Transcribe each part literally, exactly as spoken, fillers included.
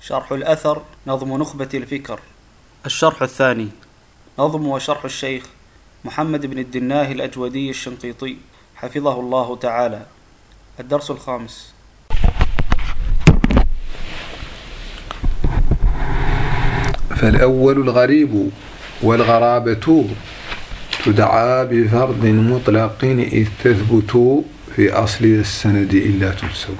شرح الأثر نظم نخبة الفكر. الشرح الثاني نظم وشرح الشيخ محمد بن الدناه الأجودي الشنقيطي حفظه الله تعالى. الدرس الخامس. فالأول الغريب، والغرابة تدعى بفرد مطلق إذ تثبت في أصل السند إلا تنسب.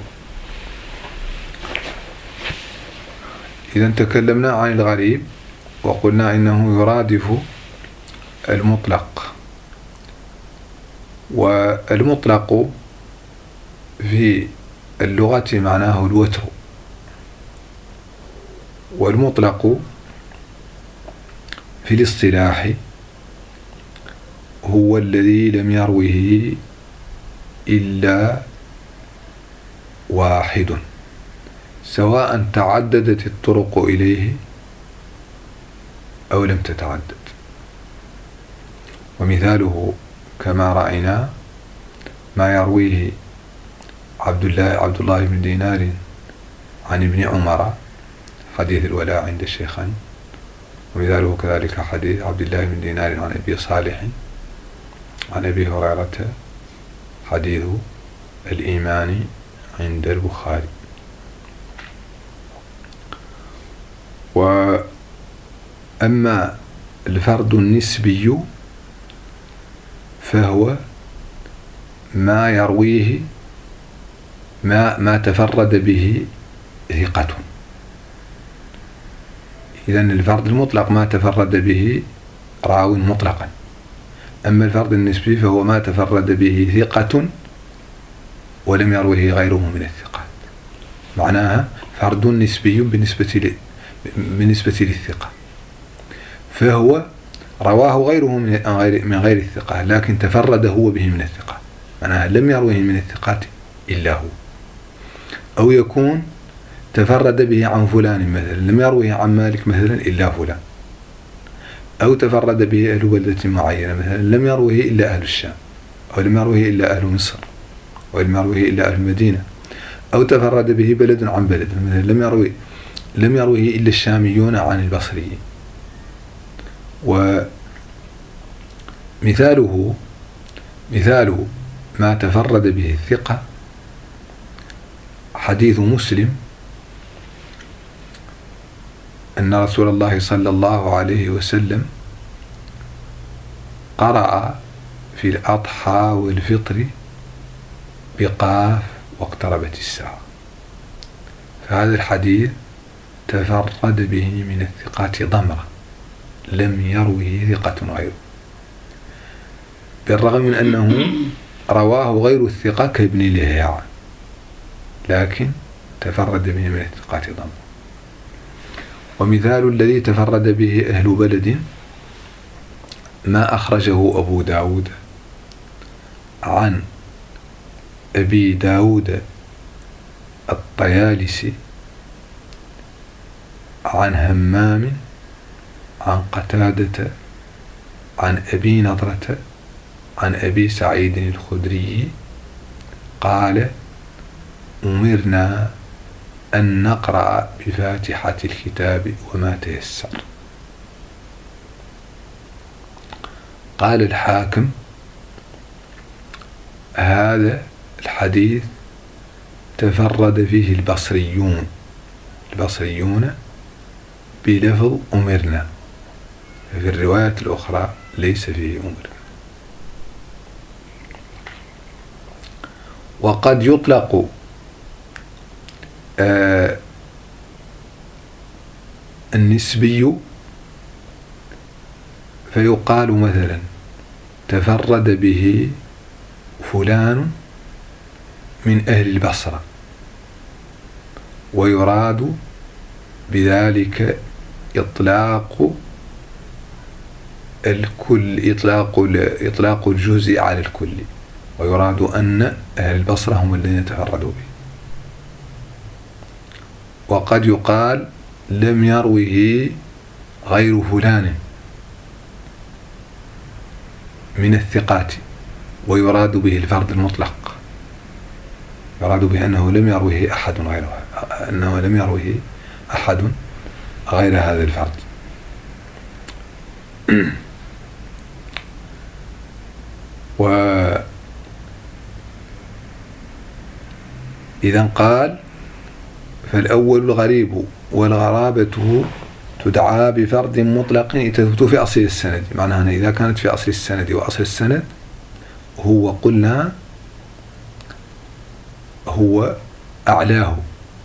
إذا تكلمنا عن الغريب وقلنا إنه يرادف المطلق، والمطلق في اللغة معناه الوتر، والمطلق في الاصطلاح هو الذي لم يروه إلا واحد، سواء تعددت الطرق إليه أو لم تتعدد. ومثاله كما رأينا ما يرويه عبد الله عبد الله بن دينار عن ابن عمر حديث الولاء عند الشيخين، ومثاله كذلك حديث عبد الله بن دينار عن أبي صالح عن أبي هريرة حديث الإيمان عند البخاري. وأما الفرد النسبي فهو ما يرويه ما ما تفرد به ثقة. إذن الفرد المطلق ما تفرد به راو مطلقا، أما الفرد النسبي فهو ما تفرد به ثقة ولم يروه غيره من الثقات. معناها فرد نسبي بالنسبة بالنسبة للثقة، فهو رواه غيره من غير من غير الثقة، لكن تفرد هو به من الثقة، معناها لم يروه من الثقات إلا هو. أو يكون تفرد به عن فلان مثلا، لم يروه عن مالك مثلا إلا فلان. أو تفرد به أهل بلدة معينة مثلا، لم يروه إلا أهل الشام، أو لم يروه إلا أهل مصر، أو لم يروه إلا أهل المدينة. أو تفرد به بلد عن بلد مثلا، لم يروه لم يروه إلا الشاميون عن البصريين. ومثاله مثال ما تفرد به الثقة حديث مسلم أن رسول الله صلى الله عليه وسلم قرأ في الأضحى والفطر بقاف واقتربت الساعة. فهذا الحديث تفرد به من الثقات ضمرة، لم يروه ثقة غيره، بالرغم من أنه رواه غير الثقة كابن لهيعة، لكن تفرد به من الثقات ضمرة. ومثال الذي تفرد به أهل بلد ما أخرجه أبو داود عن أبي داود الطيالسي عن همام عن قتادة عن أبي نضرة عن أبي سعيد الخدري قال: أمرنا أن نقرأ بفاتحة الكتاب وما تيسر. قال الحاكم: هذا الحديث تفرد فيه البصريون البصريون بلفظ أمرنا، في الروايات الأخرى ليس فيه أمرنا. وقد يطلق آه النسبي فيقال مثلا تفرد به فلان من أهل البصرة، ويراد بذلك إطلاق الكل إطلاق إطلاق الجزء على الكل، ويراد أن أهل البصرة هم الذين تفردوا به. وقد يقال لم يروه غير فلان من الثقات، ويراد به الفرد المطلق، يراد به أنه لم يروه أحد غيره، أنه لم يروه أحد غير هذا الفرد. وإذا قال فالأول الغريب والغرابة تدعى بفرد مطلق تثبت في أصل السند. معناها إذا كانت في أصل السند وأصل السند هو قلنا هو أعلاه،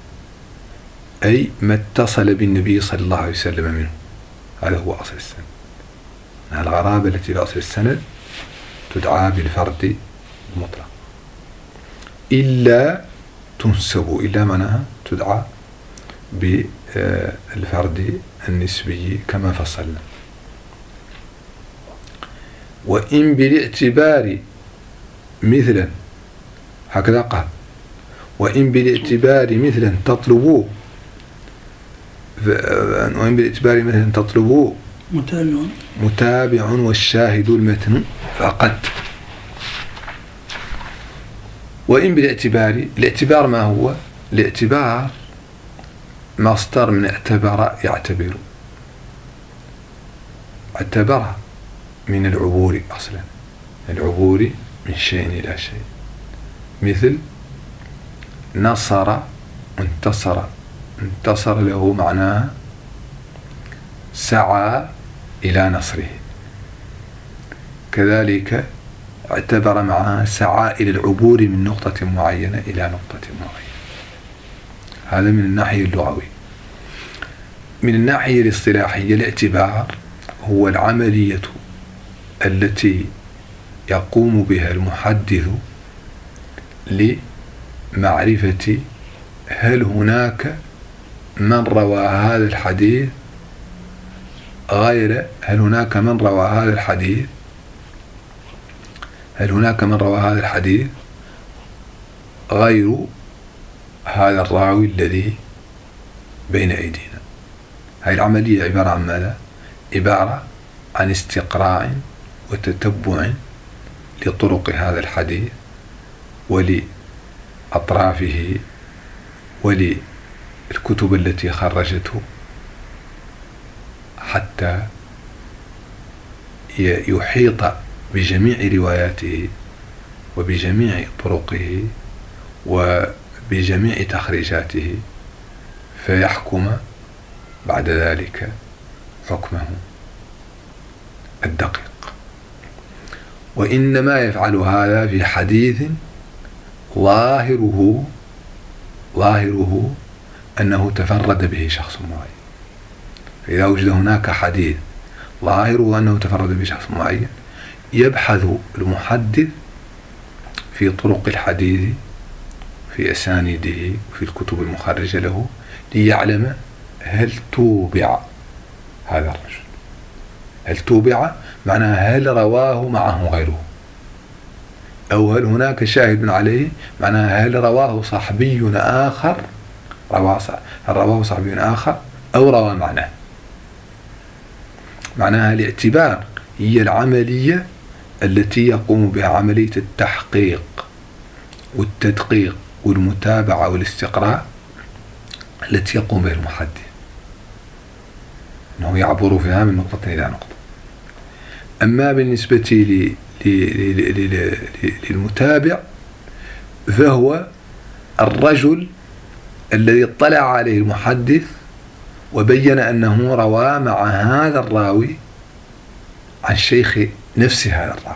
أي ما اتصل بالنبي صلى الله عليه وسلم منه، هذا هو أصل السند. الغرابة التي في أصل السند تدعى بالفرد المطلق، إلا تنسب، إلا معناها تدعى بالفرد النسبي كما فصلنا. وإن بالاعتبار مثلا، هكذا قال، وإن بالاعتبار مثلا تطلبوا، وإن بالاعتبار مثلا تطلبوا متابع متابع والشاهد المتن فقد. وإن بالاعتبار، الاعتبار ما هو؟ الاعتبار مصدر من اعتبر يعتبر، اعتبر من العبور أصلا، العبور من شيء إلى شيء، مثل نصر انتصر، انتصر له معناه سعى إلى نصره. كذلك اعتبر معها سعى إلى العبور من نقطة معينة إلى نقطة معينة. هذا من الناحية اللغوية. من الناحية الاصطلاحية الاعتبار هو العملية التي يقوم بها المحدث لمعرفة هل هناك من روى هذا الحديث غير هل هناك من روى هذا الحديث هل هناك من روى هذا الحديث غير هذا الراوي الذي بين أيدينا. هذه العملية عبارة عن ماذا؟ عبارة عن استقراء وتتبع لطرق هذا الحديث ولأطرافه وللكتب التي خرجته، حتى يحيط بجميع رواياته وبجميع طرقه وبجميع تخريجاته، فيحكم بعد ذلك حكمه الدقيق. وإنما يفعل هذا في حديث ظاهره ظاهره أنه تفرد به شخص معين. فإذا وجد هناك حديث ظاهره أنه تفرد به شخص معين، يبحث المحدث في طرق الحديث في أسانيده وفي الكتب المخرجة له ليعلم هل توبع هذا الرجل، هل توبع معناها هل رواه معه غيره، أو هل هناك شاهد عليه معناها هل رواه صحابي آخر رواه هل رواه صحابي آخر أو روى معناه. معناها الاعتبار هي العملية التي يقوم بها عملية التحقيق والتدقيق والمتابعة والاستقراء التي يقوم بها المحدث، أنه يعبر فيها من نقطة إلى نقطة. أما بالنسبة للمتابع فهو الرجل الذي اطلع عليه المحدث وبين أنه روى مع هذا الراوي عن شيخ نفس هذا الراوي.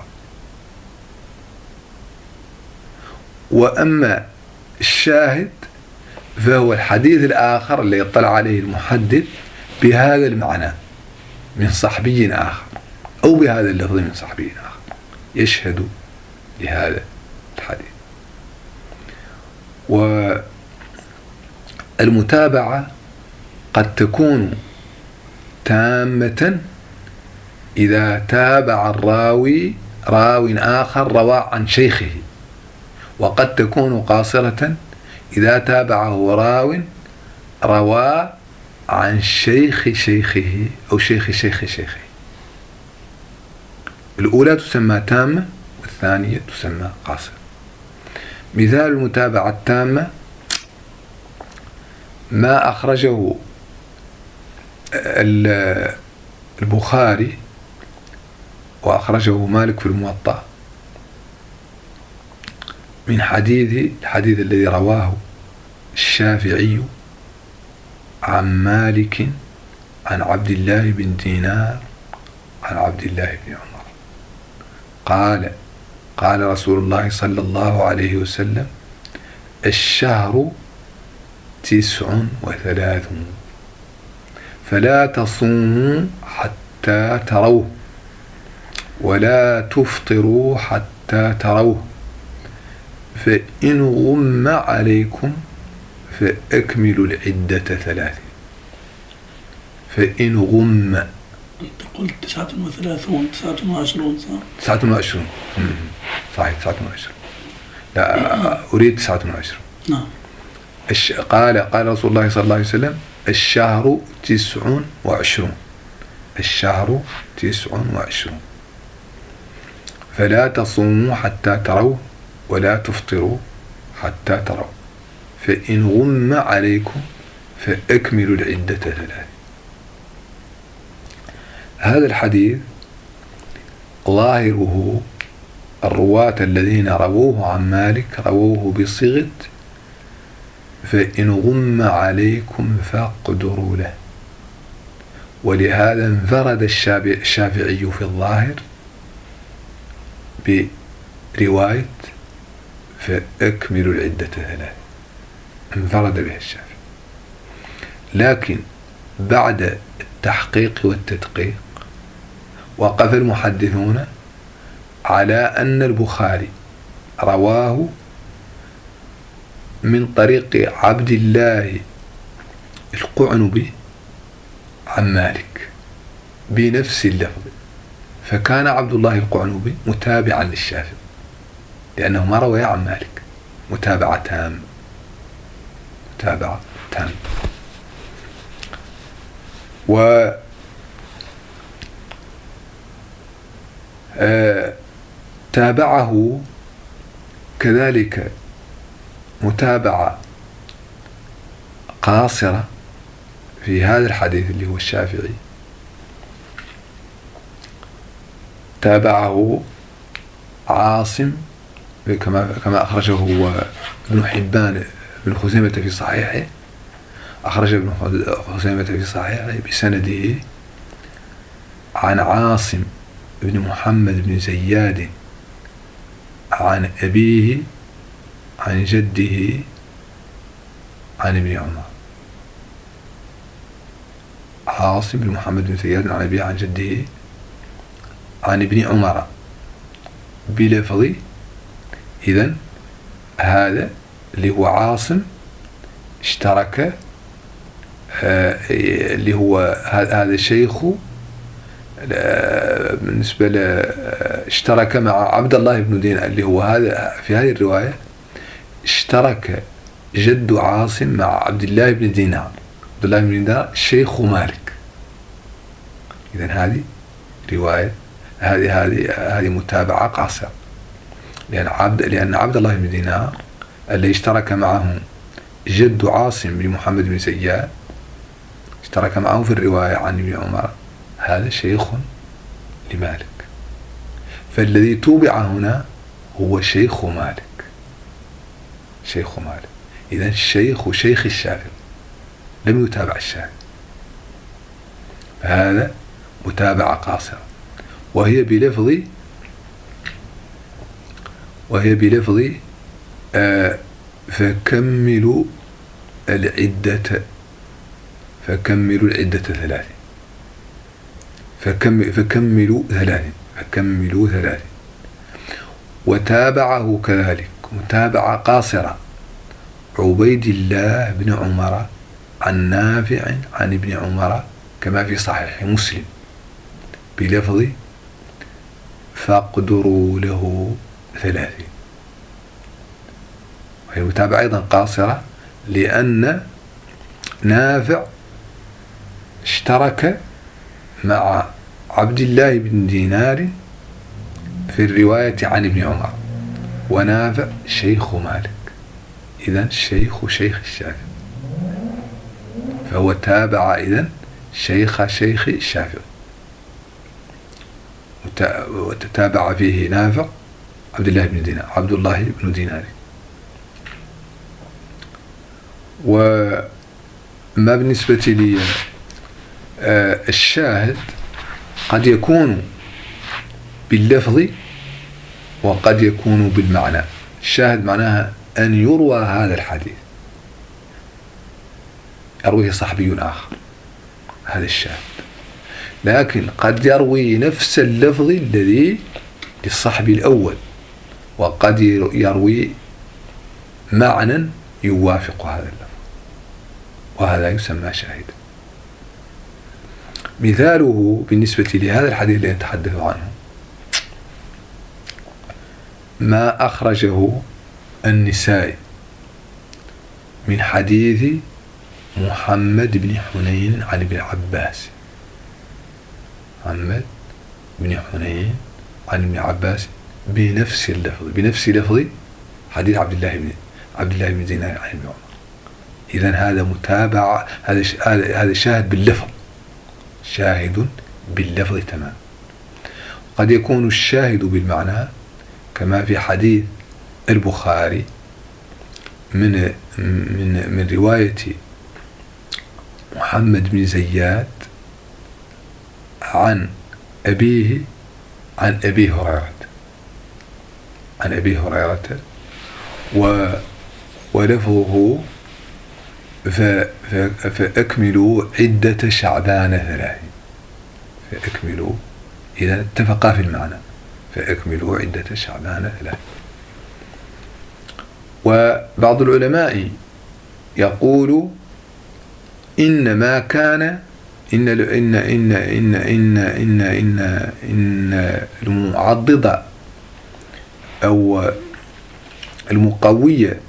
وأما الشاهد فهو الحديث الآخر الذي اطلع عليه المحدث بهذا المعنى من صحابي آخر أو بهذا اللفظ من صحابي آخر يشهد لهذا الحديث. والمتابعة قد تكون تامة إذا تابع الراوي راو آخر روى عن شيخه، وقد تكون قاصرة إذا تابعه راو روى عن شيخ شيخه أو شيخ شيخ شيخه. الأولى تسمى تامة والثانية تسمى قاصرة. مثال المتابعة التامة ما أخرجه البخاري وأخرجه مالك في الموطأ من حديث الحديث الذي رواه الشافعي عن مالك عن عبد الله بن دينار عن عبد الله بن عمر قال قال رسول الله صلى الله عليه وسلم: الشهر تسع وثلاثون فلا تصوموا حتى تروه ولا تفطروا حتى تروه فإن غم عليكم فأكملوا العدة ثلاثة. فإن غم، أنت قلت تسعة وثلاثون تسعة وعشرون صح؟ تسعة وعشرون صحيح تسعة وعشرون لا أريد تسعة وعشرون. نعم. قال قال رسول الله صلى الله عليه وسلم: الشهر تسع وعشرون الشهر تسع وعشرون فلا تصوموا حتى تروه ولا تفطروا حتى تروا فإن غم عليكم فأكملوا العدة ثلاثة. هذا الحديث ظاهره الرواة الذين رووه عن مالك رووه بصيغة فإن غم عليكم فاقدروا له، ولهذا انفرد الشافعي في الظاهر برواية فأكملوا العدة ثلاثة، انفرد بها الشافعي. لكن بعد التحقيق والتدقيق وقف المحدثون على أن البخاري رواه من طريق عبد الله القعنبي عن مالك بنفس اللفظ، فكان عبد الله القعنبي متابعا للشافعي لأنه ما روى عن مالك متابعة تامة متابعة تامة و آه تابعه كذلك متابعة قاصرة في هذا الحديث اللي هو الشافعي، تابعه عاصم كما كما أخرجه هو ابن حبان ابن خزيمة في صحيحه، أخرج ابن خزيمة في صحيحه بسنده عن عاصم بن محمد بن زياد عن أبيه عن جده عن ابن عمر. عاصم بن محمد بن زياد عن أبيه عن جده عن ابن عمر بلفظ. إذن هذا اللي هو عاصم اشترك آه اللي هو هذا الشيخ بالنسبة له اشترك مع عبد الله بن دينار اللي هو هذا في هذه الرواية اشترك جد عاصم مع عبد الله بن دينار. عبد الله بن دينار شيخ مالك. إذن هذه رواية هذه هذه هذه متابعة قاصرة، لأن عبد لأن عبد الله بن دينار الذي اشترك معه جد عاصم بن محمد بن زياد اشترك معه في الرواية عن ابن عمر، هذا شيخ لمالك، فالذي توبع هنا هو شيخ مالك شيخ مالك. إذن الشيخ شيخ الشافعي لم يتابع الشافعي، فهذا متابعة قاصرة وهي بلفظ وهي بلفظ آه فكملوا العدة فكملوا العدة ثلاثة فكم فكملوا ثلاثة فكملوا ثلاثة. وتابعه كذلك متابعة قاصرة عبيد الله بن عمر عن نافع عن ابن عمر كما في صحيح مسلم بلفظ فاقدروا له ثلاثة. وهي متابعة أيضا قاصرة لأن نافع اشترك مع عبد الله بن دينار في الرواية عن ابن عمر، ونافع شيخ مالك، إذن شيخ شيخ الشافعي، فهو تابع إذن شيخ شيخ الشافعي، وتتابع فيه نافع عبد الله بن دينار عبد الله بن دينار. وما بالنسبة لي الشاهد قد يكون باللفظ وقد يكون بالمعنى. الشاهد معناها أن يروى هذا الحديث يرويه صحابي آخر، هذا الشاهد. لكن قد يروي نفس اللفظ الذي للصحابي الأول، وقد يروي معنى يوافق هذا اللفظ، وهذا يسمى شاهد. مثاله بالنسبة لهذا الحديث الذي نتحدث عنه ما أخرجه النسائي من حديث محمد بن حنين عن ابن عباس. محمد بن حنين عن ابن عباس بنفس اللفظ بنفس لفظ حديث عبد الله بن عبد الله بن دينار عن ابن عمر. إذن هذا متابع، هذا هذا شاهد باللفظ، شاهد باللفظ تمام. قد يكون الشاهد بالمعنى كما في حديث البخاري من من من رواية محمد بن زياد عن أبيه عن أبي هريرة عن أبي هريرة و ولفظه فأكملوا عدة شعبان ثلاثين. فأكملوا إذا اتفقا في المعنى، فأكملوا عدة شعبان ثلاثين. وبعض العلماء يقول إن ما كان إن إن إن إن إن إن إن إن المعضد أو المقوية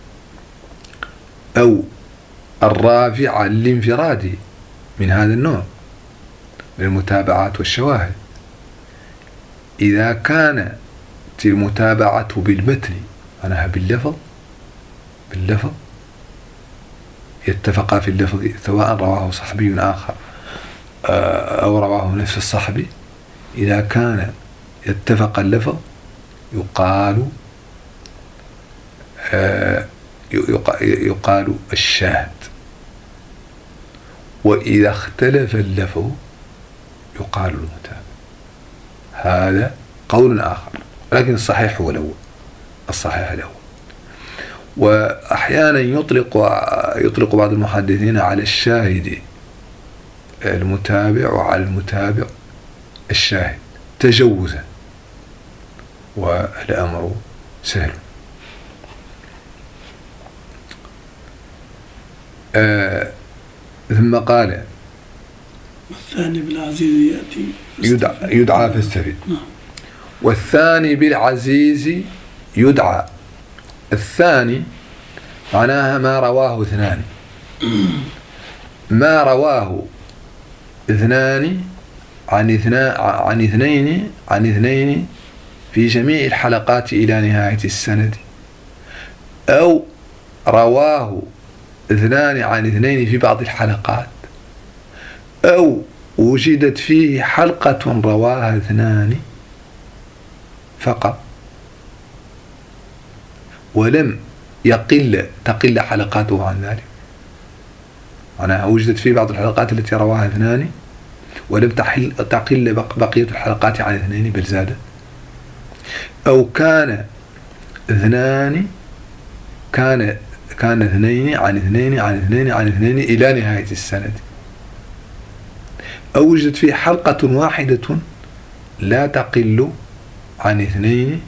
أو الرافع للانفراد من هذا النوع للمتابعات والشواهد، إذا كانت المتابعة بالمتن معناها باللفظ باللفظ يتفق في اللفظ سواء رواه صحابي آخر أو رواه نفس الصحابي، إذا كان يتفق اللفظ يقال يقال الشاهد، وإذا اختلف اللفظ يقال المتابع. هذا قول آخر، لكن الصحيح هو الأول، الصحيح الأول. وأحيانا يطلق يطلق بعض المحدثين على الشاهد المتابع وعلى المتابع الشاهد تجوزا، والأمر سهل. آه ثم قال والثاني بالعزيز يأتي يدعى, يدعى فاستفد. نعم. والثاني بالعزيز يدعى. الثاني معناها ما رواه اثنان، ما رواه اثنان عن اثنين عن اثنين عن اثنين في جميع الحلقات إلى نهاية السند، أو رواه اثنان عن اثنين في بعض الحلقات، أو وجدت فيه حلقة رواها اثنان فقط ولم يقل تقل حلقاته عن ذلك. معناها وجدت فيه بعض الحلقات التي رواها اثنان ولم تحل تقل بقية الحلقات عن اثنين بل زادت، أو كان اثنان كان كان اثنين عن اثنين عن اثنين عن اثنين إلى نهاية السند، أو وجدت فيه حلقة واحدة لا تقل عن اثنين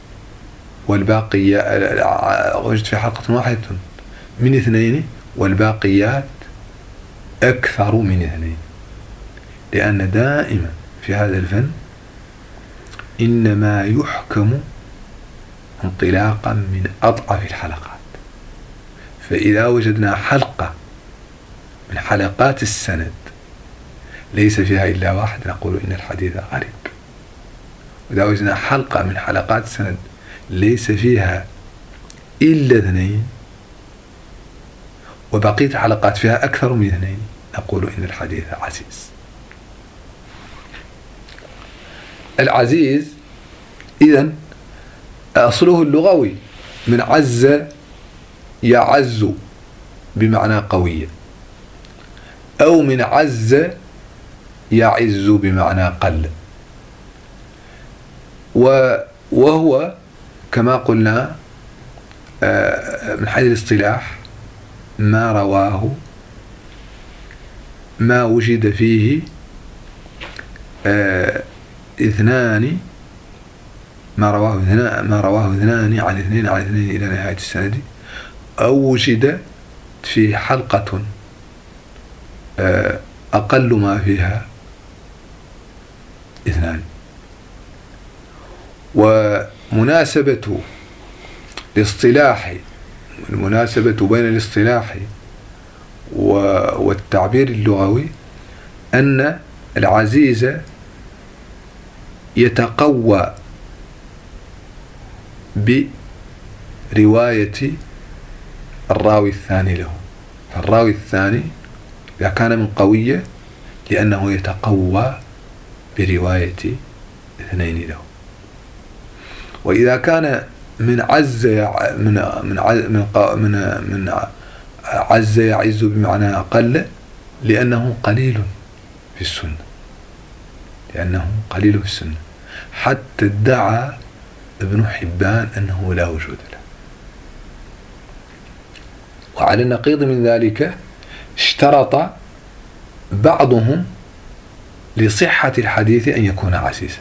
والباقيات، وجدت فيه حلقة واحدة من اثنين والباقيات أكثر من اثنين. لأن دائما في هذا الفن إنما يحكم انطلاقا من أضعف الحلقات، فإذا وجدنا حلقة من حلقات السند ليس فيها إلا واحد نقول إن الحديث غريب، وإذا وجدنا حلقة من حلقات السند ليس فيها إلا اثنين وبقية الحلقات فيها أكثر من اثنين نقول إن الحديث عزيز. العزيز إذن أصله اللغوي من عز يعز بمعنى قوية، أو من عز يعز بمعنى قل، وهو كما قلنا من حيث الاصطلاح ما رواه ما وجد فيه اثنان ما رواه اثنان ما رواه اثنان عن اثنين عن اثنين إلى نهاية السند، أو وجد في حلقة أقل ما فيها اثنان. ومناسبة الاصطلاح المناسبة بين الاصطلاح والتعبير اللغوي أن العزيز يتقوى برواية الراوي الثاني له، فالراوي الثاني إذا كان من قوية لأنه يتقوى برواية اثنين له، وإذا كان من عز من من من من, من عز يعز بمعنى أقل لأنه قليل في السنة لأنه قليل في السنة حتى ادعى ابن حبان أنه لا وجود له. وعلى النقيض من ذلك اشترط بعضهم لصحة الحديث أن يكون عزيزا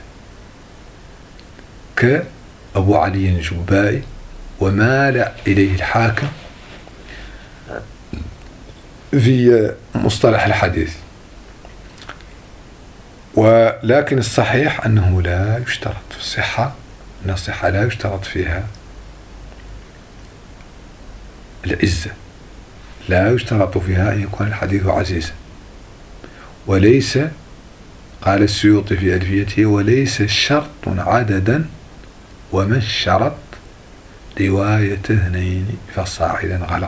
كأبو علي الجبائي، ومال إليه الحاكم في مصطلح الحديث. ولكن الصحيح أنه لا يشترط في الصحة أن الصحة لا يشترط فيها العزة، لا يشترط فيها أن يكون الحديث عزيزا، وليس قال السيوطي في ألفيته وليس شرط عددا ومن شرط رواية اثنين فصاعدا غلط.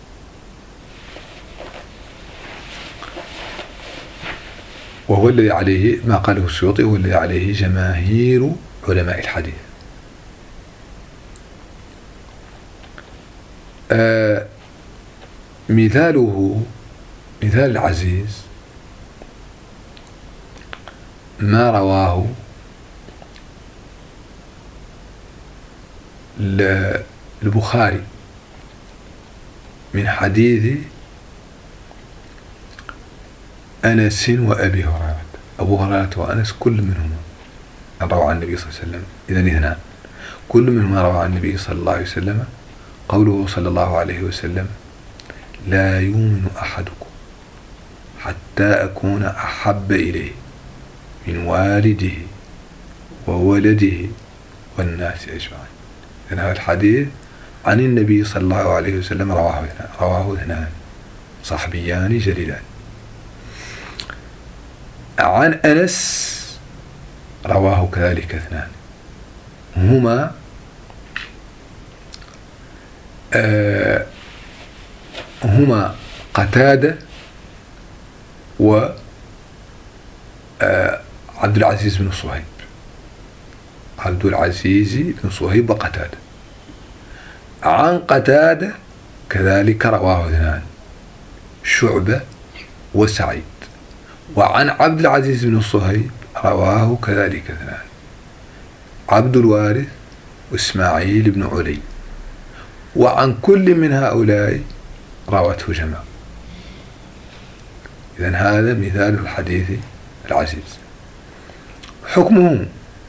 وهو الذي عليه ما قاله السيوطي هو الذي عليه جماهير علماء الحديث. آه مثاله مثال العزيز ما رواه البخاري من حديث أنس وأبي هريرة. أبو هريرة وأنس كل منهما روى عن النبي صلى الله عليه وسلم، إذن اثنان كل منهما روى عن النبي صلى الله عليه وسلم قوله صلى الله عليه وسلم لا يؤمن أحدكم حتى أكون أحب إليه من والده وولده والناس أجمعين. إذن هذا الحديث عن النبي صلى الله عليه وسلم رواه رواه اثنان صحابيان جليلان. عن أنس رواه كذلك اثنان هما آه هما قتادة و آه عبد العزيز بن صهيب عبد العزيز بن صهيب وقتادة. عن قتادة كذلك رواه اثنان شعبة وسعيد. وعن عبد العزيز بن صهيب رواه كذلك اثنان عبد الوارث وإسماعيل بن علي. وعن كل من هؤلاء روته جماعة. إذن هذا مثال الحديث العزيز. حكمه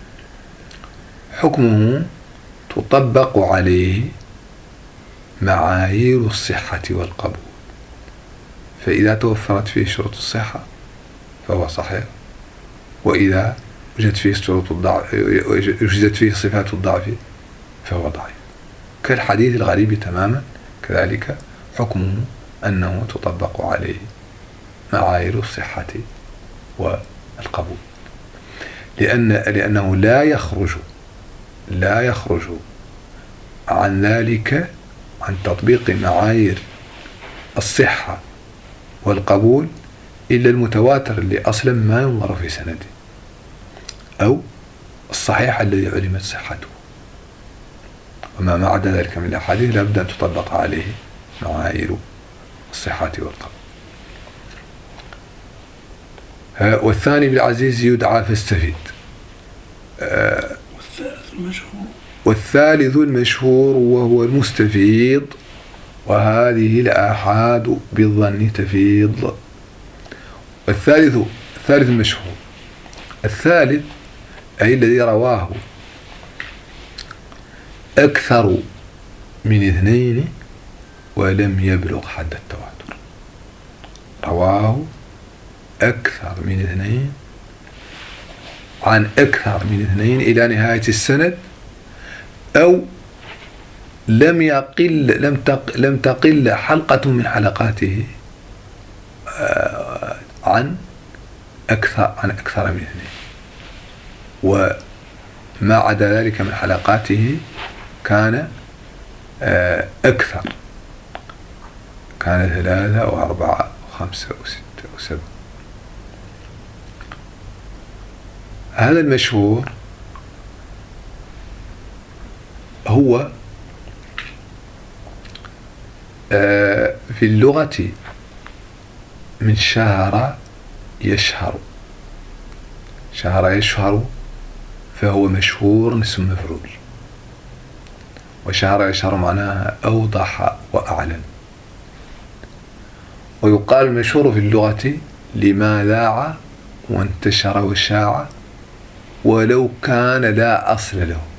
حكمه تطبق عليه معايير الصحة والقبول، فإذا توفرت فيه شروط الصحة فهو صحيح، وإذا وجدت فيه شروط الضعف وجدت فيه صفات الضعف فهو ضعيف. كالحديث الغريب تماما كذلك حكمه أنه تطبق عليه معايير الصحة والقبول، لأن لأنه لا يخرج لا يخرج عن ذلك عن تطبيق معايير الصحة والقبول إلا المتواتر اللي أصلا ما ينظر في سنده، أو الصحيح الذي علمت صحته، وما ما عدا ذلك من الأحاديث لابد أن تطبق عليه معايير الصحة والقبول. والثاني بالعزيز يدعى فاستفيد. والثالث المشهور والثالث المشهور وهو المستفيض، وهذه الآحاد بالظن تفيض. والثالث الثالث المشهور، الثالث أي الذي رواه أكثر من اثنين ولم يبلغ حد التواتر. رواه أكثر من اثنين عن أكثر من اثنين إلى نهاية السند، أو لم يقل لم تق لم تقل حلقة من حلقاته عن أكثر عن أكثر من اثنين، وما عدا ذلك من حلقاته كان أكثر، كان ثلاثة وأربعة وخمسة وستة وسبعة. هذا المشهور هو في اللغة من شهر يشهر، شهر يشهر فهو مشهور اسم مفعول، وشهر يشهر معناها أوضح وأعلن. ويقال المشهور في اللغة لما ذاع وانتشر وشاع ولو كان لا أصل له.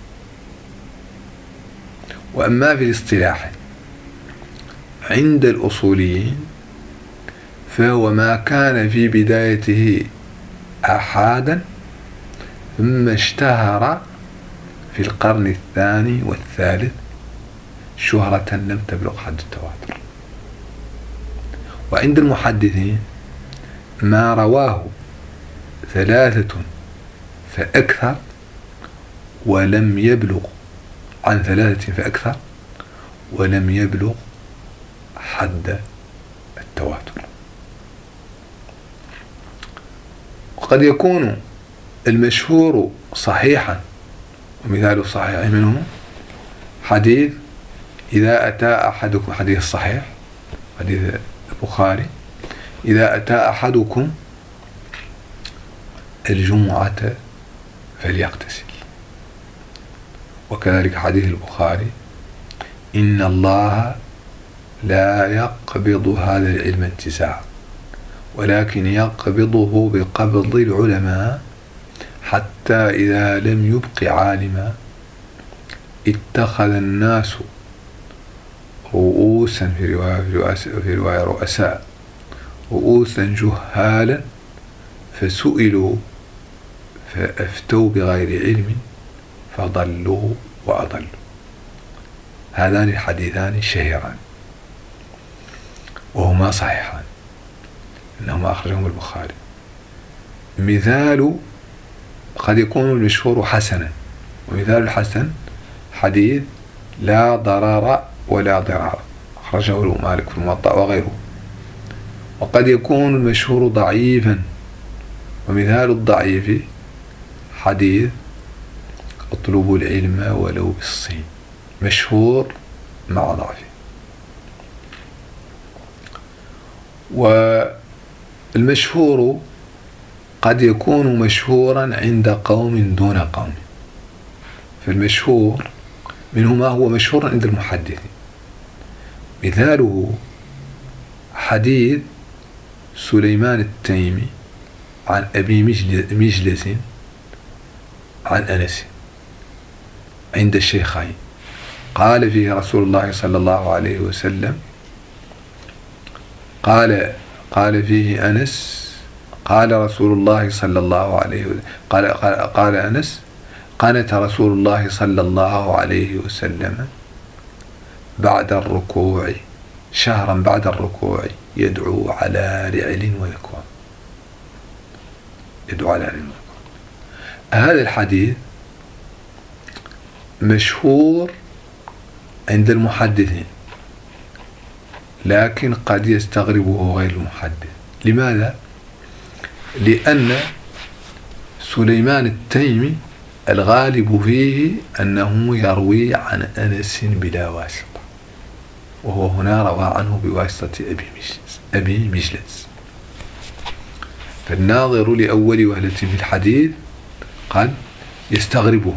وأما في الاصطلاح عند الأصوليين فهو ما كان في بدايته آحادا ثم اشتهر في القرن الثاني والثالث شهرة لم تبلغ حد التواتر. وعند المحدثين ما رواه ثلاثة فأكثر ولم يبلغ عن ثلاثة فأكثر ولم يبلغ حد التواتر. وقد يكون المشهور صحيحا، ومثال الصحيح منه حديث إذا أتى أحدكم، حديث صحيح حديث البخاري، إذا أتى أحدكم الجمعة فليغتسل. وكذلك حديث البخاري إن الله لا يقبض هذا العلم انتزاعا ولكن يقبضه بقبض العلماء حتى إذا لم يبق عالما اتخذ الناس رؤوسا في رواية, في رواية رؤساء رؤوسا جهالا فسئلوا فأفتوا بغير علم فضلوا وأضلوا. هذان الحديثان شهيران وهما صحيحان إنهما أخرجهم البخاري. مثال قد يكون المشهور حسنا، ومثال الحسن حديث لا ضرر ولا ضرار أخرجه مالك في الموطأ وغيره. وقد يكون المشهور ضعيفا، ومثال الضعيف حديث اطلبوا العلم ولو بالصين، مشهور مع ضعفه. والمشهور قد يكون مشهورا عند قوم دون قوم، فالمشهور منه ما هو مشهور عند المحدثين. مثاله حديث سليمان التيمي عن أبي مجلس عن أنس عند الشيخين، قال فيه رسول الله صلى الله عليه وسلم قال قال فيه أنس قال رسول الله صلى الله عليه وسلم قال, قال, قال أنس قنت رسول الله صلى الله عليه وسلم بعد الركوع شهرا بعد الركوع يدعو على رعل وذكوان، يدعو على رعل وذكوان. هذا الحديث مشهور عند المحدثين لكن قد يستغربه غير المحدث. لماذا؟ لأن سليمان التيمي الغالب فيه أنه يروي عن أنس بلا واسطة، وهو هنا روى عنه بواسطة أبي مجلس أبي مجلس فالناظر لأول وهلة في الحديث قد يستغربه.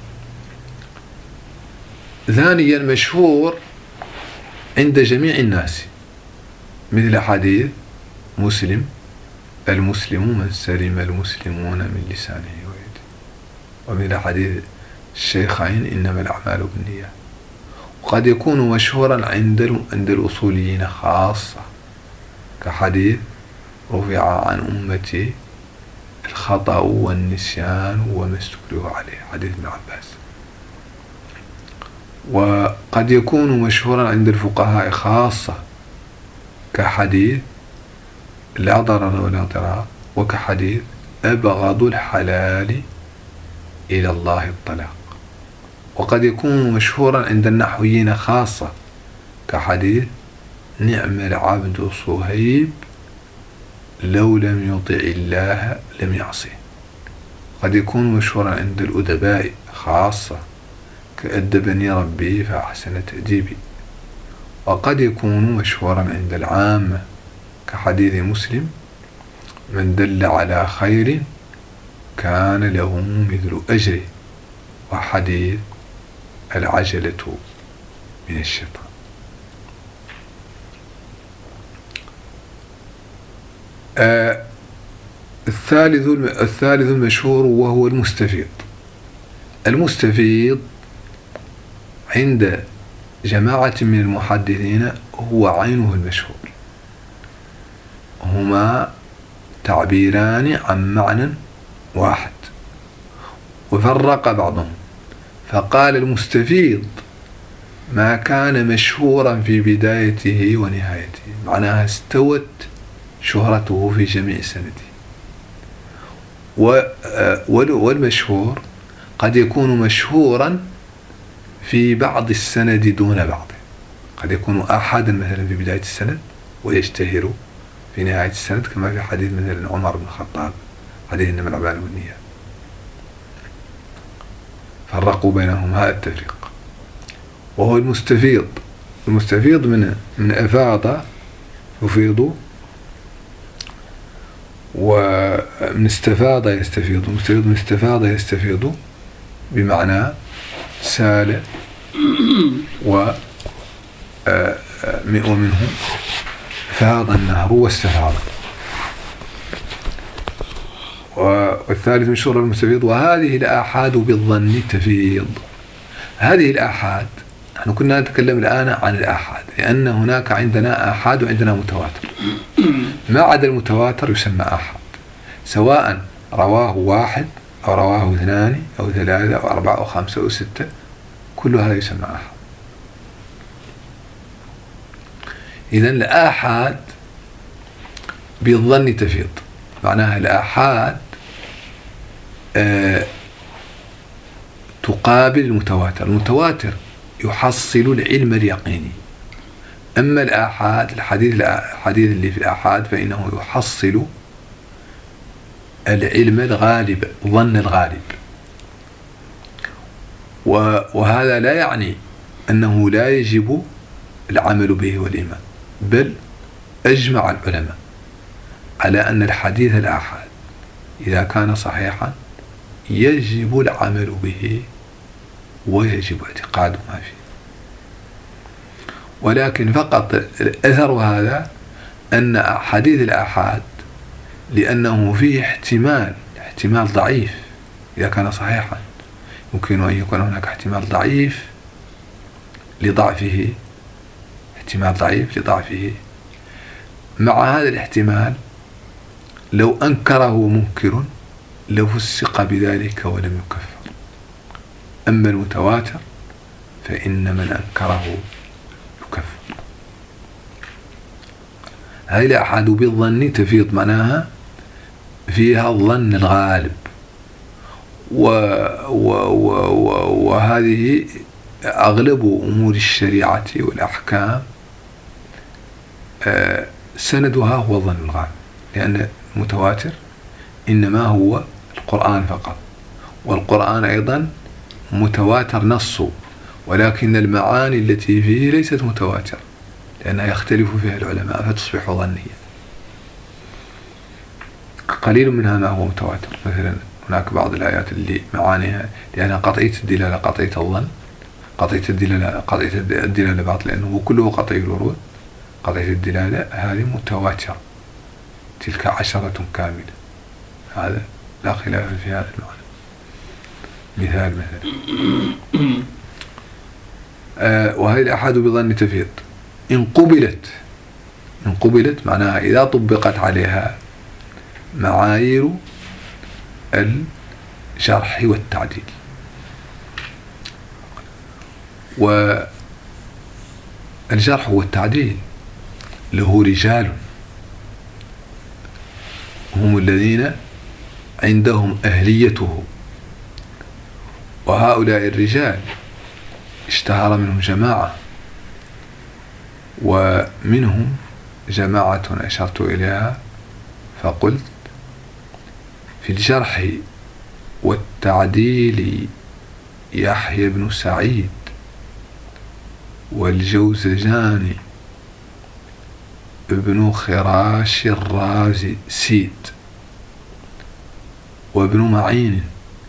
ثانيا مشهور عند جميع الناس، مثل حديث مسلم المسلم من سلم المسلمون من لسانه ويده، ومثل حديث الشيخين إنما الأعمال بالنيات. وقد يكون مشهورا عند عند الأصوليين خاصة، كحديث رفع عن أمتي الخطأ والنسيان وما استكرهوا عليه، حديث ابن عباس. وقد يكون مشهورا عند الفقهاء خاصة، كحديث لا ضرر ولا ضرار، وكحديث أبغض الحلال إلى الله الطلاق. وقد يكون مشهورا عند النحويين خاصة، كحديث نعم العبد صهيب لو لم يطع الله لم يعصه. قد يكون مشهورا عند الأدباء خاصة، كأدبني ربي فأحسن تأديبي. وقد يكون مشهورا عند العامة، كحديث مسلم من دل على خير كان له مثل أجره، وحديث العجلة من الشيطان. آه الثالث الثالث المشهور وهو المستفيض. المستفيض عند جماعة من المحدثين هو عينه المشهور، هما تعبيران عن معنى واحد، وفرق بعضهم فقال المستفيض ما كان مشهورا في بدايته ونهايته، معناها استوت شهرته في جميع سنده. والمشهور قد يكون مشهورا في بعض السند دون بعضه، قد يكون أحدا مثلا في بداية السند ويشتهر في نهاية السند، كما في حديث مثلا عمر بن الخطاب حديث إنما الأعمال بالنيات. فرقوا بينهم هذا التفريق. وهو المستفيض، المستفيض من من أفاض يفيض، ومن استفاض يستفيض. المستفيض من استفاض يستفيض بمعنى سال و ومنه فاض النهر واستفاض. والثالث من شهرة المستفيض. وهذه الآحاد بالظن تفيض. هذه الآحاد نحن كنا نتكلم الآن عن الآحاد، لأن هناك عندنا آحاد وعندنا متواتر. ما عدا المتواتر يسمى آحاد، سواء رواه واحد أو رواه اثنان أو ثلاثة أو أربعة أو خمسة أو ستة، كل هذا يسمى آحاد. إذن الآحاد بالظن تفيض، معناها الآحاد آه تقابل المتواتر. المتواتر يحصل العلم اليقيني، أما الآحاد الحديث الحديث اللي في الآحاد فإنه يحصل العلم الغالب، ظن الغالب. وهذا لا يعني أنه لا يجب العمل به والإيمان، بل أجمع العلماء على أن الحديث الآحاد إذا كان صحيحا يجب العمل به ويجب اعتقاد ما فيه. ولكن فقط الأثر هذا أن حديث الآحاد لأنه فيه احتمال احتمال ضعيف إذا كان صحيحا، يمكن أن يكون هناك احتمال ضعيف لضعفه احتمال ضعيف لضعفه مع هذا الاحتمال لو أنكره منكر لفسق بذلك ولم يكفر. أما المتواتر فإن من أنكره يكفر. هذه الآحاد بالظن تفيض، معناها فيها الظن الغالب، و و و و وهذه أغلب أمور الشريعة والأحكام سندها هو الظن الغالب، لأن المتواتر إنما هو القرآن فقط، والقرآن أيضا متواتر نصه، ولكن المعاني التي فيه ليست متواترة لأنها يختلف فيها العلماء فتصبح ظنية. قليل منها ما هو متواتر، مثلا هناك بعض الآيات اللي معانيها لأنها قطعية الدلالة قطعية الظن، قطعية الدلالة قطعية الدلالة باطل لأنه كله قطعي الورود، قطعية الدلالة هذه متواترة، تلك عشرة كاملة، هذا لا خلاف في هذا المعنى. مثال مثلا آه وهذه الآحاد بظن تفيض إن قبلت، إن قبلت معناها إذا طبقت عليها معايير الجرح والتعديل. والجرح والتعديل له رجال هم الذين عندهم أهليته، وهؤلاء الرجال اشتهر منهم جماعة، ومنهم جماعة أشرت إليها فقلت في الجرح والتعديل يحيى بن سعيد والجوزجاني ابن خراش الرازي سيد وابن معين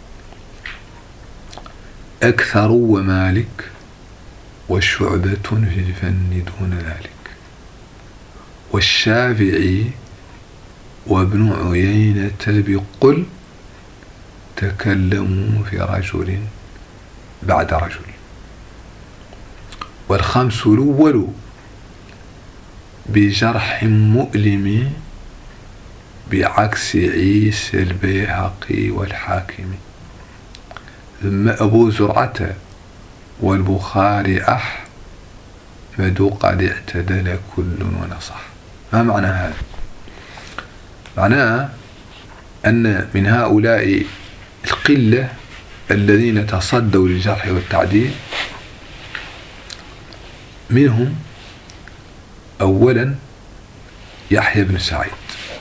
أكثر ومالك وشعبة في الفن دون ذلك، والشافعي وابن عيينة بقل تكلموا في رجل بعد رجل. والخمس الأول بجرح مؤلم بعكس عيسى البيهقي والحاكم، ثم أبو زرعة والبخاري أحمد قد اعتدل كل ونصح. ما معنى هذا؟ معناه أن من هؤلاء القلة الذين تصدوا للجرح والتعديل منهم أولا يحيى بن سعيد،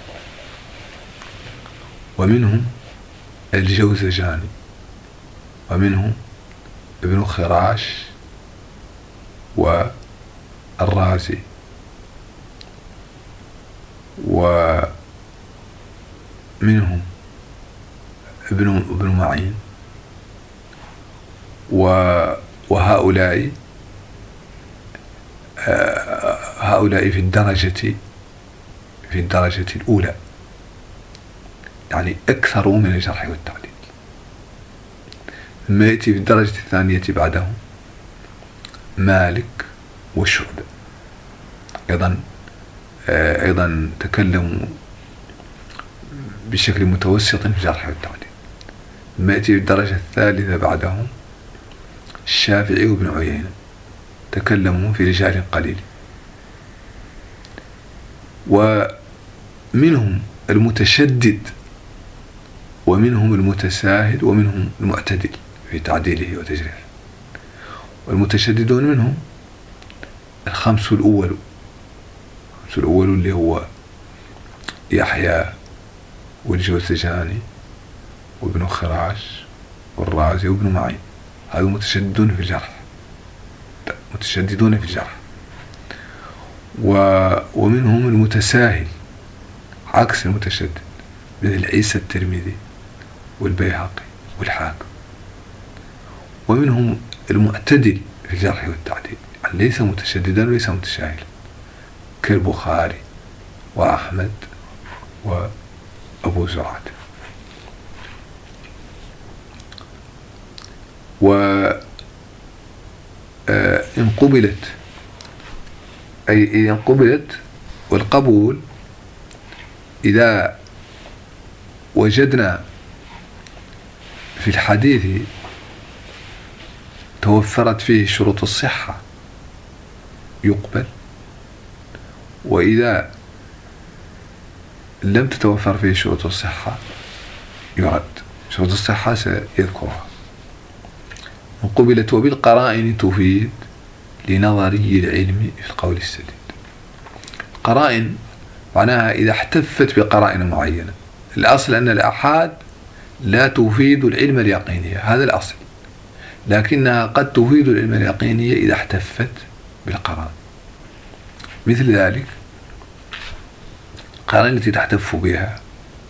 ومنهم الجوزجاني، ومنهم ابن خراش والرازي، ومنهم ابن ابن معين، وهؤلاء هؤلاء في الدرجة في الدرجة الأولى، يعني أكثر من الجرح والتعديل. ثم يأتي في الدرجة الثانية بعدهم مالك والشعبة، أيضا أيضا تكلموا بشكل متوسط في الجرح والتعديل. ثم يأتي في الدرجة الثالثة بعدهم الشافعي وابن عيينة، تكلموا في رجال قليل. ومنهم المتشدد، ومنهم المتساهل، ومنهم المعتدل في تعديله وتجريحه. والمتشددون منهم الخمس الأول، الخمس الأول اللي هو يحيى والجوزجاني وابن خراش والرازي وابن معين، هذو متشددون في الجرح، متشددون في الجرح. ومنهم المتساهل عكس المتشدد مثل عيسى الترمذي والبيهقي والحاكم. ومنهم المعتدل في الجرح والتعديل، يعني ليس متشددا وليس متساهلا، كالبخاري وأحمد وأبو زرعة. وإن قبلت، أي إن قبلت، والقبول إذا وجدنا في الحديث توفرت فيه شروط الصحة يقبل، وإذا لم تتوفر فيه شروط الصحة يرد. شروط الصحة سيذكرها. قبلت وبالقرائن تفيد لنظري العلم في القول السديد. قرائن معناها إذا احتفت بقرائن معينة الأصل أن الآحاد لا تفيد العلم اليقيني، هذا الأصل، لكنها قد تفيد العلم اليقيني إذا احتفت بالقرائن. مثل ذلك القرائن التي تحتف بها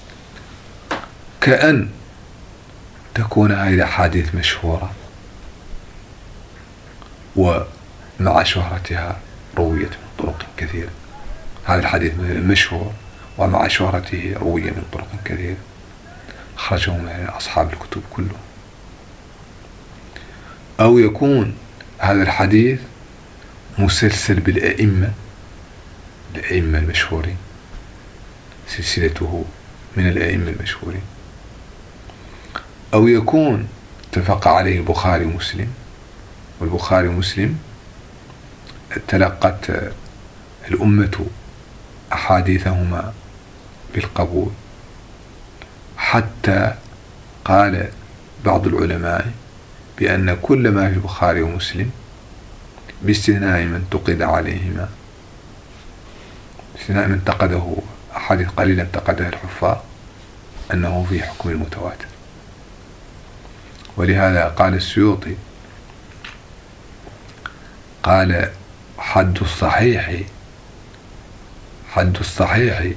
كأن تكون هذه الأحاديث مشهورة ومع شهرتها رويت من طرق كثيرة. هذا الحديث مشهور ومع شهرته روي من طرق كثيرة، أخرجه من أصحاب الكتب كلهم. أو يكون هذا الحديث مسلسل بالأئمة الأئمة المشهورين، سلسلته من الأئمة المشهورين. أو يكون اتفق عليه البخاري ومسلم، والبخاري ومسلم تلقت الأمة أحاديثهما بالقبول، حتى قال بعض العلماء بأن كل ما في البخاري ومسلم باستثناء من انتقد عليهما، باستثناء من انتقده أحاديث قليلة انتقدها الحفاظ، أنه في حكم المتواتر. ولهذا قال السيوطي قال حد الصحيح حد الصحيح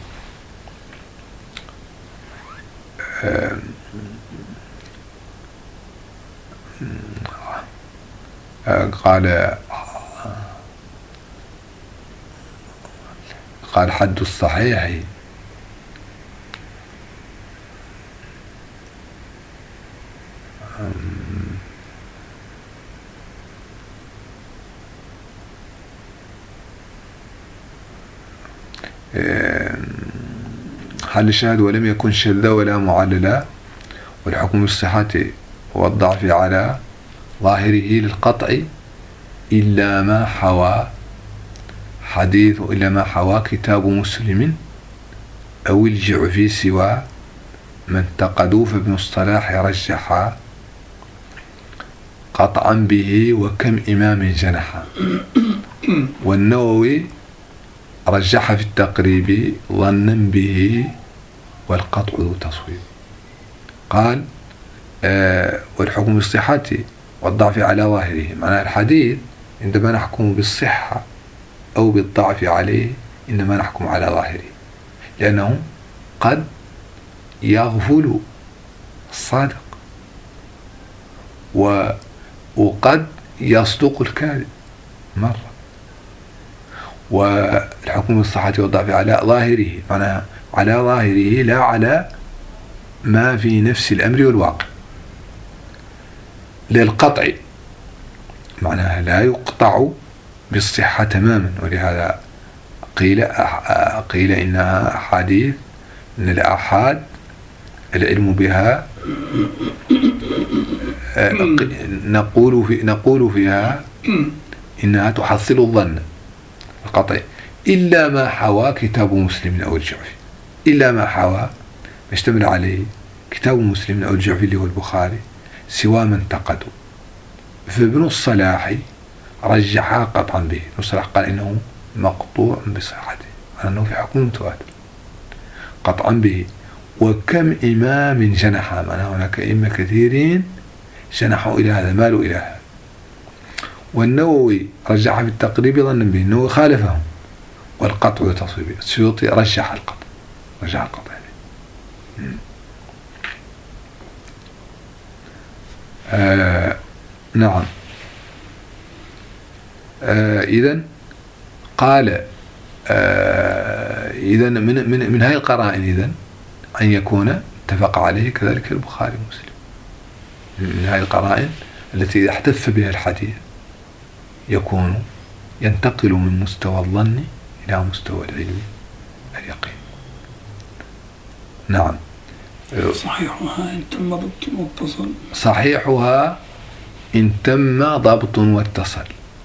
قال قال حد الصحيح حل الشاهد ولم يكن شذا ولا معللا، والحكم بالصحة والضعف على ظاهره للقطع إلا ما حوى حديث إلا ما حوى كتاب مسلم أو الجعفي سوى من انتقدوا، فابن الصلاح رجح قطعا به وكم إمام جنح، والنووي رجح في التقريب ظنا به والقطع ذو تصويب. قال آه والحكم بالصحة والضعف على ظاهره، معنى الحديث عندما نحكم بالصحة أو بالضعف عليه إنما نحكم على ظاهره، لأنه قد يغفل الصادق وقد يصدق الكاذب مرة. والحكم بالصحة والضعف على ظاهره معناها على ظاهره لا على ما في نفس الأمر والواقع. للقطع معناها لا يقطع بالصحة تماما، ولهذا قيل قيل إنها أحاديث من الآحاد العلم بها نقول في نقول فيها إنها تحصل الظن القطع، إلا ما حوى كتاب مسلم أو الجعفي، إلا ما حوى يشتمل عليه كتاب مسلم أو الجعفي اللي هو البخاري سوى من انتقدوا. فابن الصلاح رجح قطعا به، ابن الصلاح قال إنه مقطوع بصحته، أنه في حكم متواتر قطعا به. وكم إمام جنح، معناه هناك أئمة كثيرين جنحوا إلى هذا، مالوا إلى هذا. والنووي رجح في التقريب ظنا به، النووي خالفهم والقطع تصويب. السيوطي رجح القطع رجح القطع يعني. آه نعم. آه إذن قال آه إذن من من من هذه القرائن إذن أن يكون اتفق عليه كذلك البخاري ومسلم. من هذه القرائن التي احتف بها الحديث يكون ينتقل من مستوى الظن إلى مستوى العلم اليقين. نعم. صحيحها إن تم ضبط واتصل. صحيحها إن تم ضبط واتصل.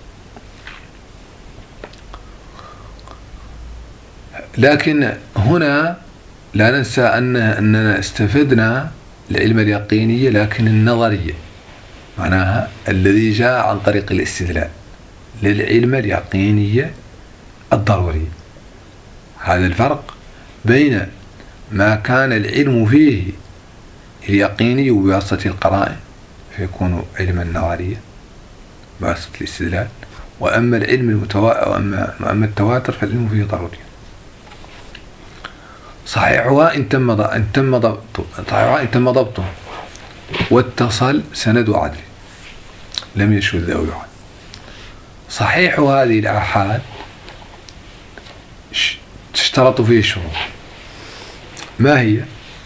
لكن هنا لا ننسى أن أننا استفدنا العلم اليقيني لكن النظرية، معناها الذي جاء عن طريق الاستدلال للعلم اليقيني الضروري. هذا الفرق بين ما كان العلم فيه اليقيني بواسطة القرائن فيكون علما نظريا بواسطة الاستدلال، وأما العلم المتوا... وأما... وأما التواتر فالعلم فيه ضروري. صحيحها إن تم إن تم ضبطه صحيحها إن تم ضبطه واتصل سند عدل لم يشذ أو يعد. صحيح هذه الآحاد تشترط فيه شروط. ما هي؟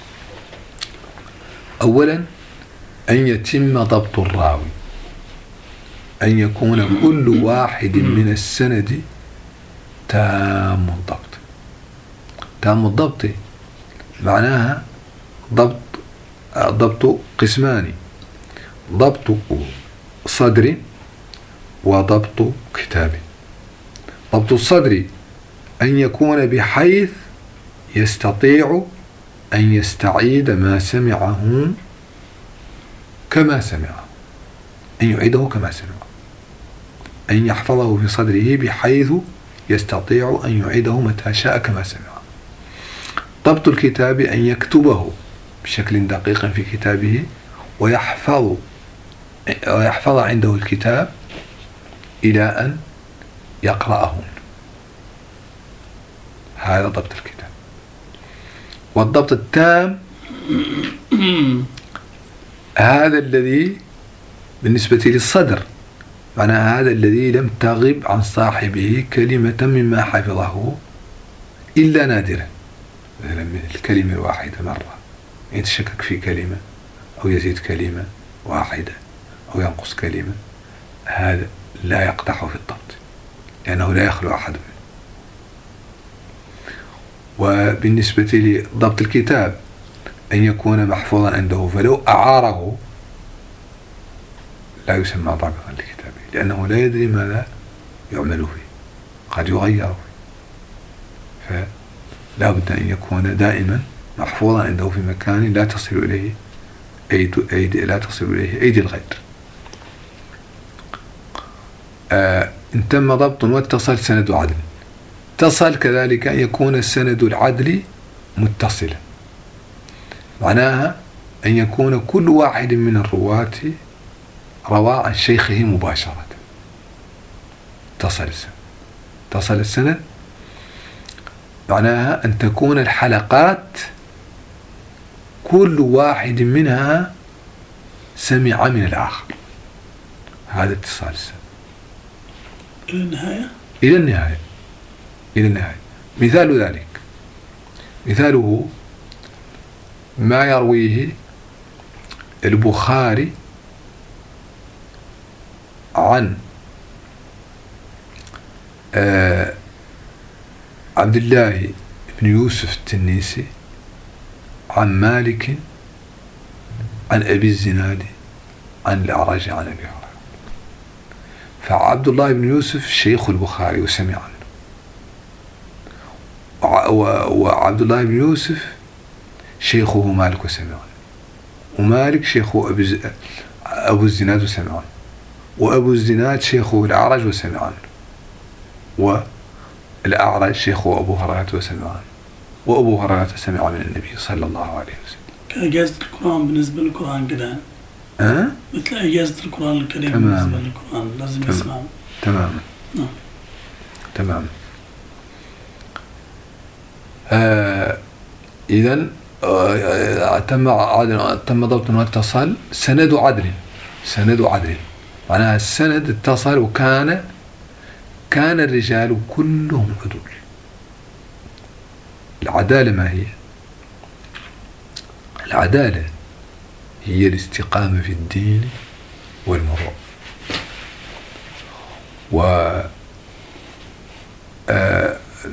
أولا أن يتم ضبط الراوي، أن يكون كل واحد من السند تام الضبط. تام الضبط معناها ضبط ضبط قسمان: ضبط صدر وضبط كتاب. ضبط الصدر أن يكون بحيث يستطيع أن يستعيد ما سمعه كما سمعه، أن يعيده كما سمعه، أن يحفظه في صدره بحيث يستطيع أن يعيده متى شاء كما سمعه. ضبط الكتاب أن يكتبه بشكل دقيق في كتابه ويحفظ ويحفظ عنده الكتاب إلى أن يقرأه. هذا ضبط الكتاب. والضبط التام هذا الذي بالنسبة للصدر معناه هذا الذي لم تغب عن صاحبه كلمة مما حفظه إلا نادرا، مثلا من الكلمة الواحدة مرة يتشكك في كلمة أو يزيد كلمة واحدة أو ينقص كلمة، هذا لا يقدح في الضبط لأنه لا يخلو أحد منه. وبالنسبة لضبط الكتاب أن يكون محفوظا عنده، فلو أعاره لا يسمى ضابطا لكتابه لأنه لا يدري ماذا يعمل فيه، قد يغير فيه، فلا بد أن يكون دائما محفوظا عنده في مكان لا تصل إليه أيدي, أيدي لا تصل إليه أيدي الغير. آه إن تم ضبط واتصل سند عدل. اتصل كذلك أن يكون السند العدل متصلا، معناها أن يكون كل واحد من الرواة روى عن شيخه مباشرة. اتصل السند اتصل السند معناها أن تكون الحلقات كل واحد منها سمع من الآخر. هذا اتصال السند إلى النهاية إلى النهاية إلى النهاية. مثال ذلك مثاله ما يرويه البخاري عن آه عبد الله بن يوسف التنيسي عن مالك عن أبي الزناد عن الأعرج عن أبي هريرة. فعبد الله بن يوسف شيخ البخاري وسمع عنه، وعبد الله بن يوسف شيخه مالك وسمع عنه، ومالك شيخه أبو الزناد وسمع عنه، وأبو الزناد شيخه الأعرج وسمع عنه، والأعرج شيخه أبو هريرة وسمع عنه، وأبو هريرة سمع من النبي صلى الله عليه وسلم. كإجازة القرآن بالنسبة للقرآن كده أه؟ مثل إجازة القرآن الكريم بالنسبة للقرآن لازم تمام. يسمع. تماما نعم تماما. آه إذن آه تم عدل تم ضبط واتصل سند عدل. سند عدل معناها السند اتصل وكان كان الرجال كلهم عدول. العدالة ما هي؟ العدالة هي الاستقامة في الدين والمروءة، و آه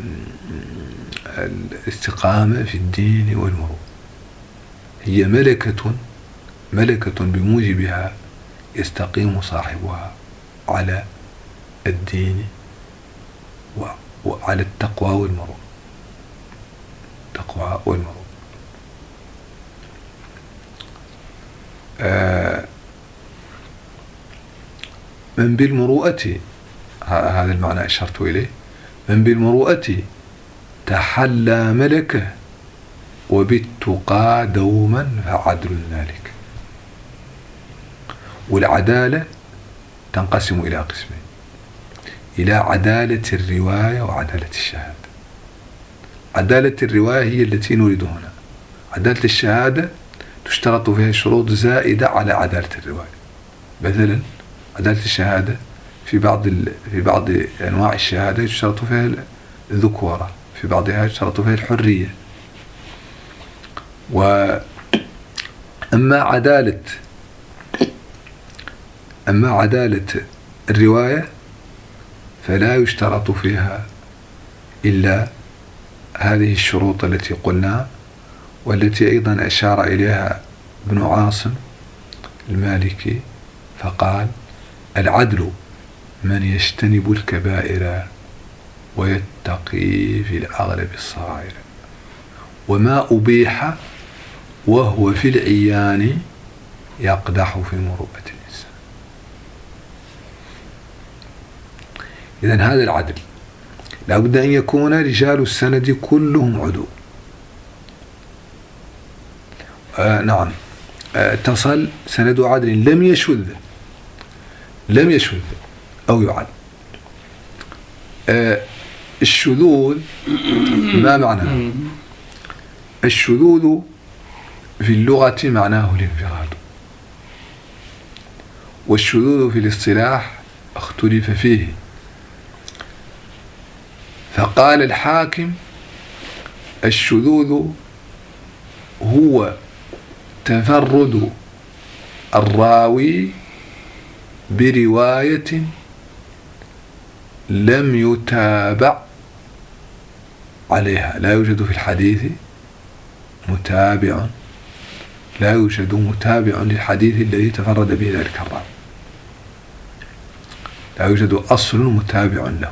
الاستقامة في الدين والمروءة هي ملكة ملكة بموجبها يستقيم صاحبها على الدين وعلى التقوى والمروءة. التقوى والمروءة. آه من بالمروءة، هذا المعنى أشرت إليه، من بالمروءة تحلى ملكه وبالتقى دوما فعدل ذلك. والعدالة تنقسم إلى قسمين: إلى عدالة الرواية وعدالة الشهادة. عدالة الرواية هي التي نريد هنا. عدالة الشهادة تشترط فيها شروط زائدة على عدالة الرواية. مثلا عدالة الشهادة في بعض في بعض أنواع الشهادة يشترط فيها الذكورة، في بعضها يشترط فيها الحرية. وأما عدالة أما عدالة الرواية فلا يشترط فيها إلا هذه الشروط التي قلنا، والتي أيضا أشار إليها ابن عاصم المالكي فقال: العدل من يجتنب الكبائر ويتقي في الأغلب الصغائر، وما أبيح وهو في العيان يقدح في مروءة الإنسان. إذن هذا العدل لا بد أن يكون رجال السند كلهم عدول. آه نعم آه اتصل سند عدل لم يشذ لم يشذ أو يعد. آه الشذوذ ما معناه؟ الشذوذ في اللغة معناه الانفراد، والشذوذ في الاصطلاح اختلف فيه. فقال الحاكم: الشذوذ هو تفرد الراوي برواية لم يتابع عليها. لا يوجد في الحديث متابع لا يوجد متابع للحديث الذي تفرد به ذلك الراوي، لا يوجد أصل متابع له.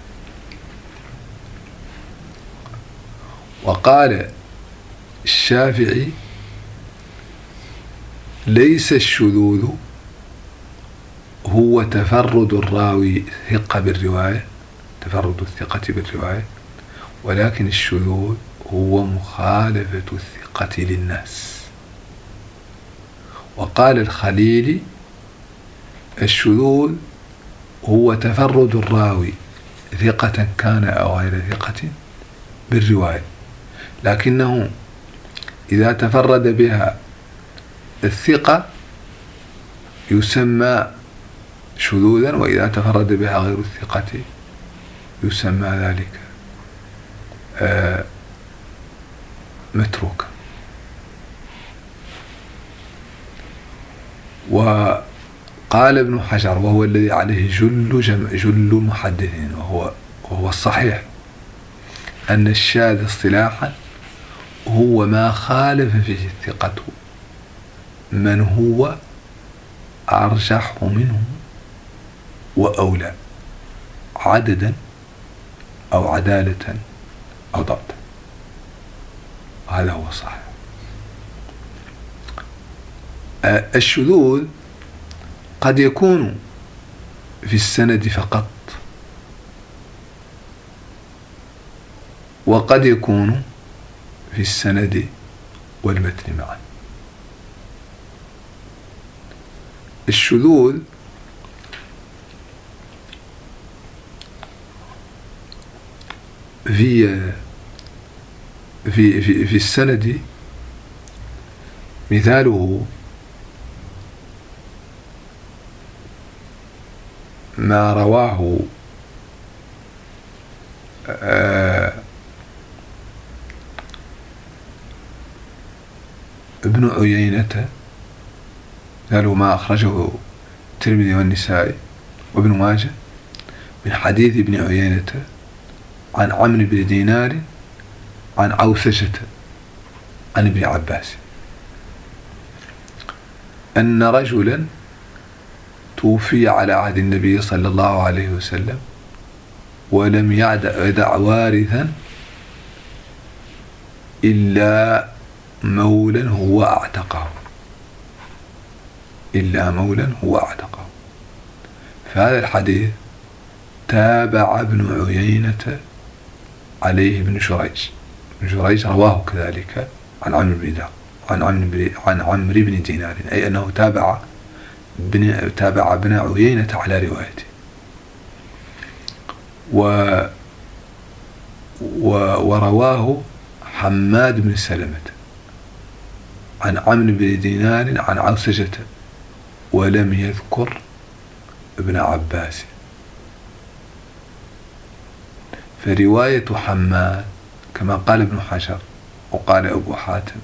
وقال الشافعي: ليس الشذوذ هو تفرد الراوي ثقة بالرواية تفرد الثقة بالرواية، ولكن الشذوذ هو مخالفة الثقة للناس. وقال الخليلي: الشذوذ هو تفرد الراوي ثقة كان أو غير ثقة بالرواية، لكنه إذا تفرد بها الثقة يسمى شذوذا، وإذا تفرد بها غير الثقة يسمى ذلك آه متروكا. وقال ابن حجر، وهو الذي عليه جل جم جل المحدثين، وهو وهو الصحيح، أن الشاذ اصطلاحا هو ما خالف فيه الثقة من هو أرجح منه وأولى عددا أو عدالة أو ضبطا. هذا هو الصحيح. الشذوذ قد يكون في السند فقط، وقد يكون في السند والمتن معا. الشذوذ في في في, في السند مثاله ما رواه آه ابن عيينة، قالوا ما أخرجه الترمذي والنسائي وابن ماجه من حديث ابن عيينة عن عمرو بن دينار عن عوسجة عن ابن عباس أن رجلا توفي على عهد النبي صلى الله عليه وسلم ولم يدع وارثا إلا مولا هو أعتقه إلا مولا هو أعتقه. فهذا الحديث تابع ابن عيينة عليه ابن جريج. ابن جريج رواه كذلك عن عمرو بن عن عمرو عن عمرو بن دينار، أي أنه تابع بن تابع ابن عيينة على روايته. و ورواه حماد بن سلمة عن عمرو بن دينار عن عوسجة، ولم يذكر ابن عباس. فرواية حماد كما قال ابن حجر وقال أبو حاتم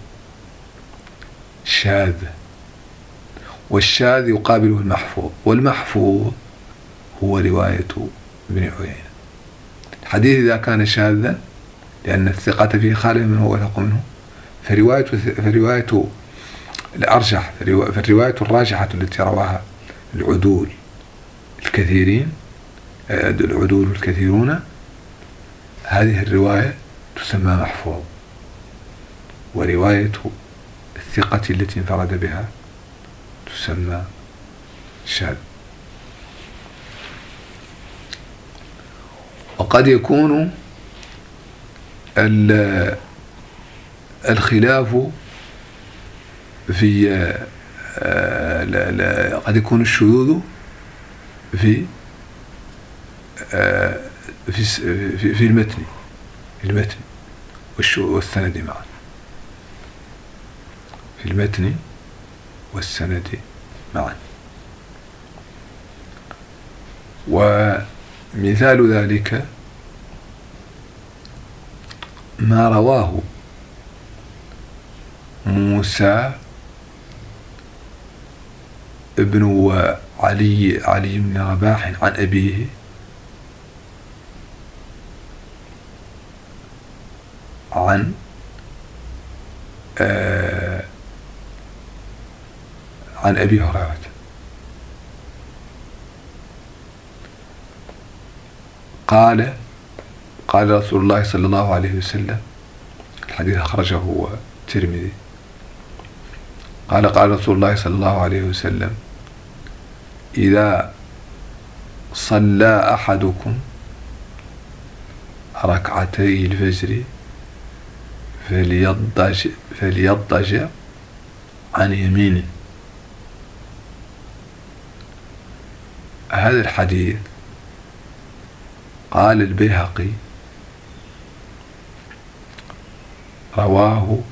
شاذ، والشاذ يقابله المحفوظ، والمحفوظ هو رواية ابن عيينة. الحديث إذا كان شاذا لأن الثقة فيه خالف من هو وثق منه، فرواية فرواية الأرجح فالرواية الراجحة التي رواها العدول الكثيرين العدول الكثيرون، هذه الرواية تسمى محفوظ، ورواية الثقة التي انفرد بها تسمى شاذ. وقد يكون الخلاف في قد يكون الشذوذ في في في المتن المتن والسند معا، في المتن والسند معا. ومثال ذلك ما رواه موسى ابن علي علي بن رباح عن أبيه عن آه عن أبي هريرة قال قال رسول الله صلى الله عليه وسلم، الحديث أخرجه هو الترمذي، قال قال رسول الله صلى الله عليه وسلم: إذا صلى أحدكم ركعتي الفجر فليضطجع فليضطجع عن يمينه. هذا الحديث قال البيهقي رواه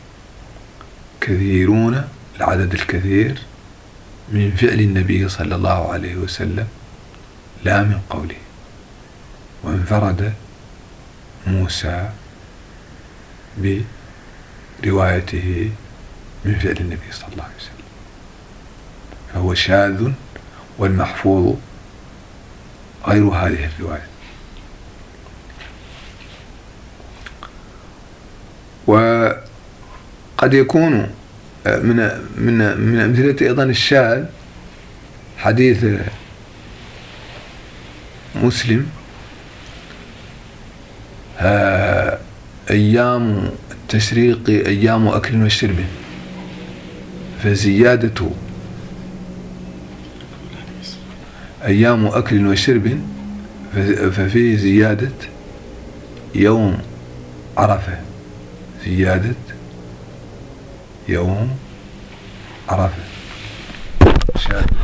كثيرون العدد الكثير من فعل النبي صلى الله عليه وسلم لا من قوله، وانفرد موسى بروايته من فعل النبي صلى الله عليه وسلم، فهو شاذ، والمحفوظ غير هذه الرواية. وقد يكون من من من أمثلة أيضا الشاذ حديث مسلم: أيام التشريق أيام أكل وشرب، فزيادة أيام أكل وشرب ففيه زيادة يوم عرفة، زيادة يوم عرفة. شاذ.